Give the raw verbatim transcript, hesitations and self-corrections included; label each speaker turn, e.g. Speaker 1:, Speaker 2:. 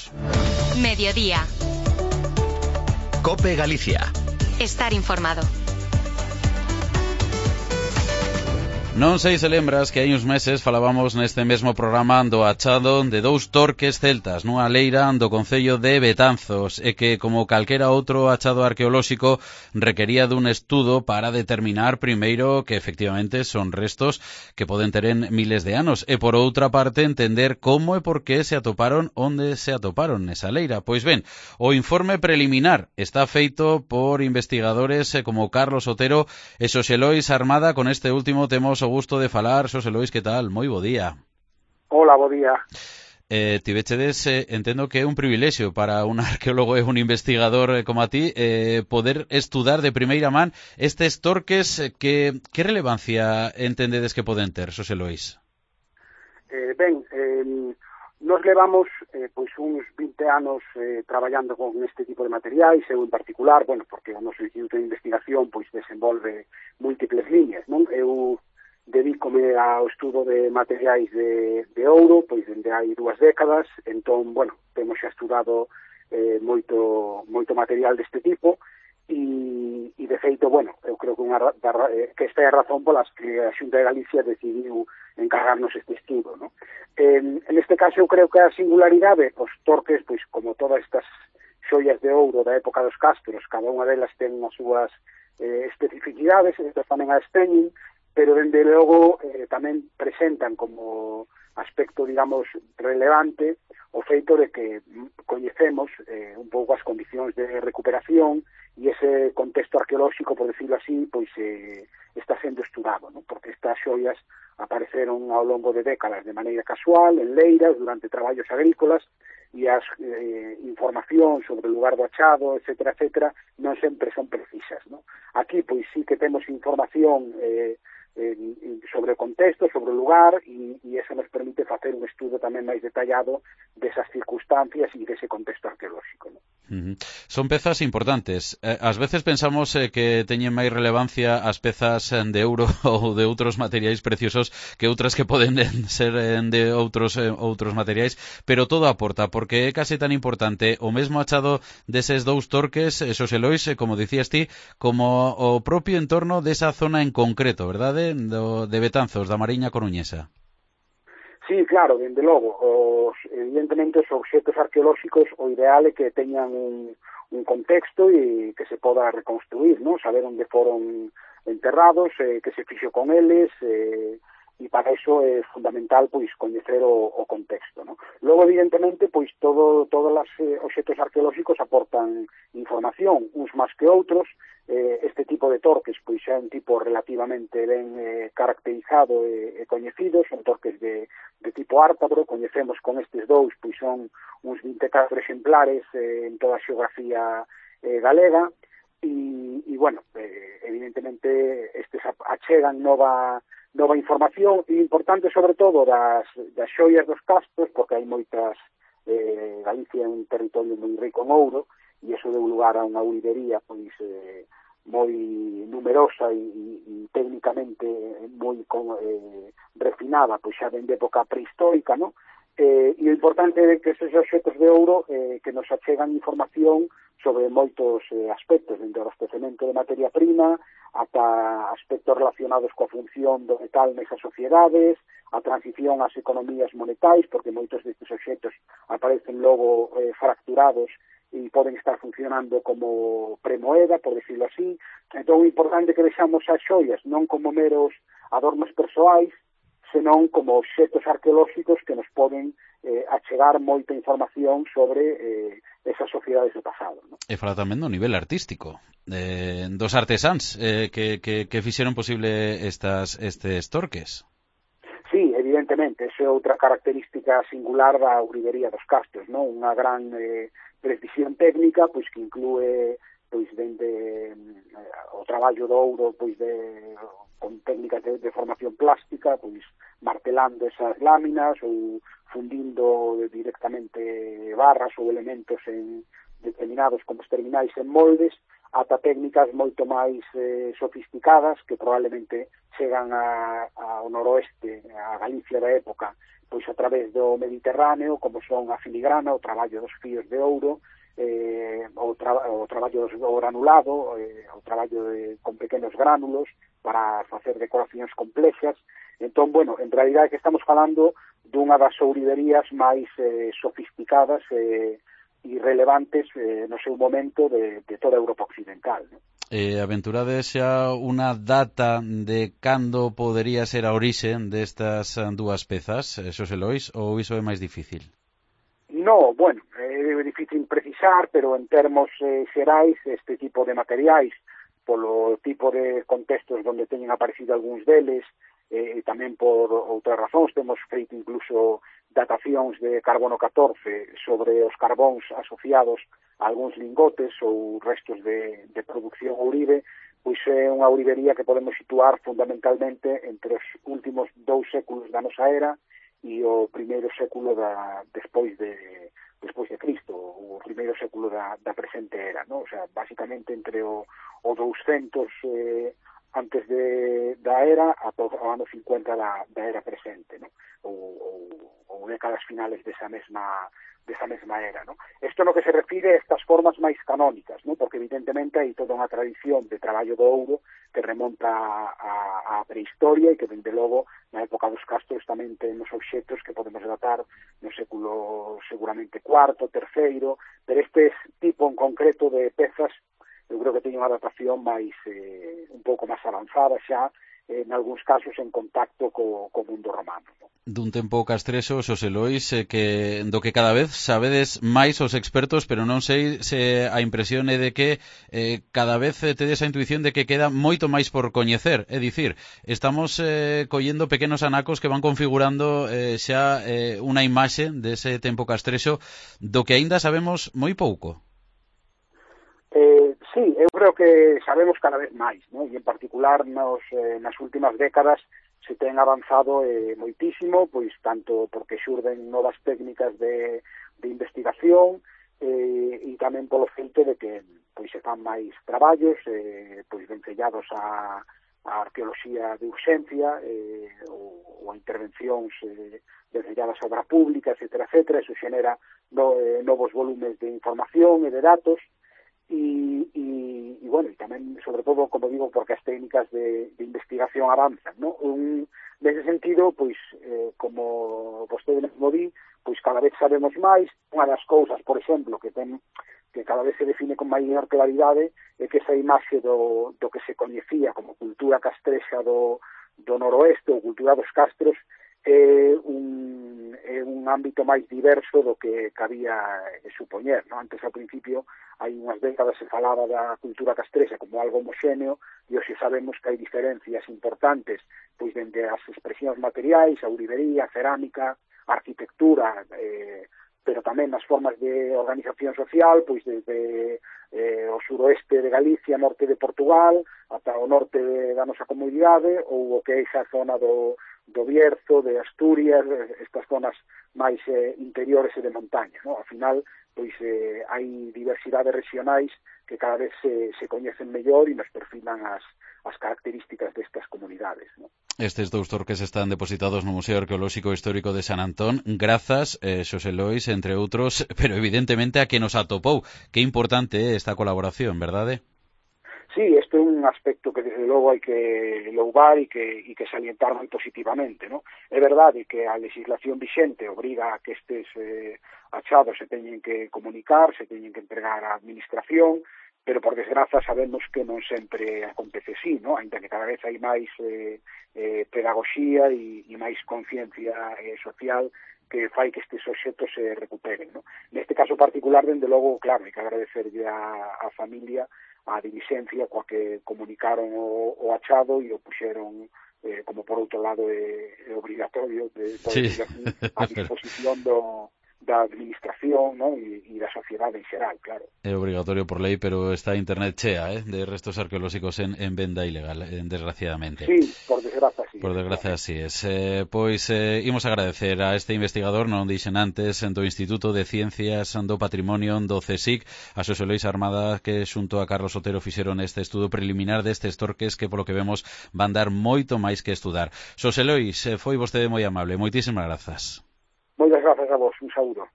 Speaker 1: Comenzamos.
Speaker 2: Mediodía.
Speaker 1: COPE Galicia.
Speaker 2: Estar informado.
Speaker 3: Non sei se lembras que hai uns meses falábamos neste mesmo programa do achado de dous torques celtas nunha leira do concello de Betanzos e que, como calquera outro achado arqueolóxico, requería dun estudo para determinar primeiro que efectivamente son restos que poden ter en miles de anos e, por outra parte, entender como e por que se atoparon onde se atoparon nesa leira. Pois ben, o informe preliminar está feito por investigadores como Carlos Otero e Xosé Lois Armada. Con este último temos o gusto de falar. Xosé Lois, que tal? Moi bo día.
Speaker 4: Hola, bo día.
Speaker 3: Eh, tivechedes, eh, entendo que é un privilexio para un arqueólogo e un investigador eh, como a ti eh, poder estudar de primeira man estes torques eh, que, que relevancia entendedes que poden ter, Xosé Lois?
Speaker 4: Eh, ben, eh, nos levamos eh, pois uns vinte anos eh, traballando con este tipo de materiais, eu en particular, bueno, porque o noso instituto de investigación pois desenvolve múltiples líneas, non? Eu dedícome ao estudo de materiais de, de ouro, pois dende hai dúas décadas, entón, bueno, temos xa estudado eh, moito, moito material deste tipo, e, e de feito, bueno, eu creo que, unha, da, que esta é a razón polas que a Xunta de Galicia decidiu encargarnos este estudo, ¿no? En, en este caso, eu creo que a singularidade, os torques, pois como todas estas xoias de ouro da época dos castros, cada unha delas ten as súas eh, especificidades, estas tamén as teñen, pero dende logo eh, tamén presentan como aspecto, digamos, relevante o feito de que coñecemos eh, un pouco as condicións de recuperación e ese contexto arqueolóxico, por decirlo así, pois eh, está sendo estudado, ¿no? Porque estas xoias apareceron ao longo de décadas de maneira casual, en leiras, durante traballos agrícolas, e as eh, informacións sobre o lugar do achado, etcétera, etcétera, non sempre son precisas, ¿no? Aquí, pois, sí que temos información eh, sobre o contexto, sobre o lugar, e, e eso nos permite facer un estudo tamén máis detallado desas circunstancias e dese contexto arqueolóxico, ¿no?
Speaker 3: Uh-huh. Son pezas importantes. Eh, ás veces pensamos eh, que teñen máis relevancia as pezas de ouro ou de outros materiais preciosos que outras que poden ser de outros eh, outros materiais, pero todo aporta, porque é case tan importante o mesmo achado deses dous torques, eh, Xosé Lois, eh, como dicías ti, como o propio entorno desa zona en concreto, verdade? Do, de Betanzos, da Mariña Coruñesa.
Speaker 4: Sí, claro, dende logo. Os, evidentemente, os obxectos arqueolóxicos, o ideal é que teñan un, un contexto e que se poda reconstruir, ¿no? Saber onde foron enterrados, eh, que se fixo con eles, eh, e para iso é fundamental, pois, coñecer o, o contexto, ¿no? Logo, evidentemente, pois, todo, todos os eh, obxectos arqueolóxicos aportan información, uns máis que outros. Eh, este tipo de torques, pois, é un tipo relativamente ben eh, caracterizado e, e coñecido, son torques de, de tipo ártabro, coñecemos con estes dous, pois, son uns vinte e catro exemplares eh, en toda a xeografía eh, galega, e, e bueno, eh, evidentemente, estes achegan nova nova información, e importante sobre todo das, das xoias dos castros, porque hai moitas, eh, Galicia é un territorio moi rico en ouro, e iso deu lugar a unha ourivería pois eh, moi numerosa e, e técnicamente moi eh, refinada, pois xa dende época prehistórica, ¿no? Eh, e o importante é que esos obxectos de ouro eh, que nos achegan información sobre moitos eh, aspectos, dende o abastecemento de materia prima ata aspectos relacionados coa función do metal nesas sociedades, a transición ás economías monetais, porque moitos destes obxectos aparecen logo eh, fracturados e poden estar funcionando como premoeda, por decirlo así. Entón, é importante que vexamos as xoias non como meros adornos persoais, senón como obxectos arqueolóxicos que nos poden eh, achegar moita información sobre eh, esas sociedades do pasado, ¿no?
Speaker 3: E fala tamén do nivel artístico, eh, dos artesáns eh, que, que, que fixeron posible estas, estes torques.
Speaker 4: Sí, evidentemente, esa é outra característica singular da ourivería dos castros, ¿no? Unha gran eh, precisión técnica, pois que inclúe pois dende eh, o traballo do ouro, pois de con técnicas de, de formación plástica, pois martelando esas láminas ou fundindo directamente barras ou elementos en determinados como os terminais en moldes, ata técnicas moito máis eh, sofisticadas que probablemente chegan a, ao noroeste, a Galicia da época, pois a través do Mediterráneo, como son a filigrana, o traballo dos fíos de ouro, eh, o, tra o traballo do granulado, eh, o traballo de, con pequenos gránulos para facer decoracións complexas. Entón, bueno, en realidade que estamos falando dunha das ouriverías máis eh, sofisticadas e eh, relevantes eh, no seu momento de, de toda a Europa occidental, ¿no?
Speaker 3: Eh, aventurade xa unha data de cando podería ser a orixe destas dúas pezas, Xosé Lois, ou iso é máis difícil?
Speaker 4: No, bueno, é difícil precisar, pero en termos eh, xerais, este tipo de materiais, polo tipo de contextos onde teñen aparecido algúns deles, e eh, tamén por outras razóns, temos feito incluso datacións de carbono catorce sobre os carbóns asociados a algúns lingotes ou restos de, de producción ourive, pois é unha ourivería que podemos situar fundamentalmente entre os últimos dous séculos da nosa era e o primeiro século da, despois de despois de Cristo, o primeiro século da, da presente era, ¿no? O sea, basicamente entre o, o douscentos eh, antes de, da era a o ano cincuenta da, da era presente, ¿no? Ou, ou, ou décadas finales desa mesma desa mesma era, ¿no? Isto no que se refire a estas formas máis canónicas, ¿no? Porque evidentemente hai toda unha tradición de traballo do ouro que remonta a, a prehistoria e que, dende logo, na época dos castros tamén temos obxectos que podemos datar no século seguramente cuarto, terceiro, pero este tipo en concreto de pezas eu creo que teñen unha datación máis eh, un pouco máis avanzada xa, eh, en algúns casos en contacto co, co mundo romano, ¿no?
Speaker 3: Dun tempo castrexo, Xosé Lois, eh, que do que cada vez sabedes máis os expertos, pero non sei se a impresión é de que eh, cada vez tedes a intuición de que queda moito máis por coñecer, é dicir, estamos eh, collendo pequenos anacos que van configurando eh, xa eh, unha imaxe dese tempo castrexo do que aínda sabemos moi pouco.
Speaker 4: Eh, sí, eu creo que sabemos cada vez máis, ¿no? E en particular nos, eh, nas últimas décadas se ten avanzado eh, moitísimo, pois tanto porque xurden novas técnicas de, de investigación eh, e tamén polo feito de que pois se fan máis traballos eh, pois vencellados a, a arqueoloxía de urxencia eh, ou, ou a intervencións eh, vencelladas a obra pública, etcétera, etcétera. Eso xenera no, eh, novos volumes de información e de datos. Y, y, y bueno, y tamén, sobre todo, como digo, porque as técnicas de, de investigación avanzan, ¿no? Un, nese sentido, pois, eh, como vostede mesmo di, pois cada vez sabemos máis. Unha das cousas, por exemplo, que ten que cada vez se define con maior claridade é que esa imaxe do, do que se coñecía como cultura castrexa do, do noroeste, ou cultura dos castros, é un, é un ámbito máis diverso do que cabía supoñer, ¿no? Antes, ao principio, hai unhas décadas se falaba da cultura castrexa como algo homogéneo, e hoxe sabemos que hai diferencias importantes, pois dende as expresións materiais, a ourivería, a cerámica, a arquitectura, eh, pero tamén nas formas de organización social, pois desde eh, o suroeste de Galicia, norte de Portugal, ata o norte de, da nosa comunidade, ou o que é esa zona do do Bierzo, de Asturias, estas zonas máis eh, interiores e de montaña, ¿no? Ao final, pois eh, hai diversidades regionais que cada vez se, se coñecen mellor e nos perfilan as, as características destas comunidades, ¿no?
Speaker 3: Estes dous torques están depositados no Museo Arqueolóxico Histórico de San Antón, grazas, eh, Xosé Lois, entre outros, pero evidentemente a que nos atopou. Que importante é esta colaboración, verdade?
Speaker 4: Sí, este é un aspecto que desde logo hai que louvar e que, e que salientar moi positivamente, ¿no? É verdade que a legislación vixente obriga a que estes eh, achados se teñen que comunicar, se teñen que entregar á administración, pero por desgraza sabemos que non sempre acontece así, ¿no? Ainda que cada vez hai máis eh, eh, pedagogía e, e máis conciencia eh, social que fai que estes obxectos se recuperen, ¿no? Neste caso particular, dende logo, claro, hai que agradecerlle a, a familia a diligencia coa que comunicaron o, o achado e o puxeron eh, como por outro lado é, é obrigatorio de, de,
Speaker 3: sí.
Speaker 4: de, a disposición do, da administración, ¿no? e, e da sociedade en xeral, claro.
Speaker 3: É obrigatorio por lei, pero está internet chea eh, de restos arqueolóxicos en, en venda ilegal, eh, desgraciadamente.
Speaker 4: Sí, por desgraza, sí. así.
Speaker 3: Por desgracia así es. Eh, pois eh, imos agradecer a este investigador, non dixen antes, do Instituto de Ciencias do Patrimonio do CSIC, a Xosé Lois Armada, que xunto a Carlos Otero fixeron este estudo preliminar destes torques que, polo que vemos, van dar moito máis que estudar. Xosé Lois, eh, foi vostede moi amable. Moitísimas grazas.
Speaker 4: Moitas grazas a vos. Un saúdo.